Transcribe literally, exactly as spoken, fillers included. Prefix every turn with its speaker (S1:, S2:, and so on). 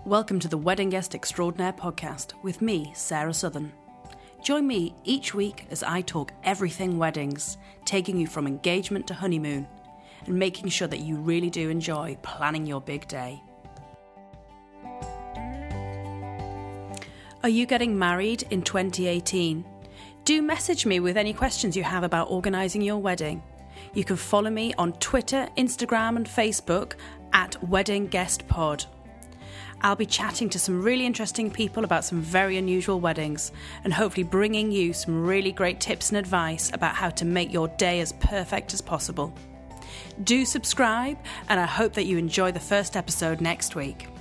S1: Welcome to the Wedding Guest Extraordinaire podcast with me, Sarah Southern. Join me each week as I talk everything weddings, taking you from engagement to honeymoon and making sure that you really do enjoy planning your big day. Are you getting married in twenty eighteen? Do message me with any questions you have about organising your wedding. You can follow me on Twitter, Instagram and Facebook at Wedding Guest Pod. I'll be chatting to some really interesting people about some very unusual weddings and hopefully bringing you some really great tips and advice about how to make your day as perfect as possible. Do subscribe, and I hope that you enjoy the first episode next week.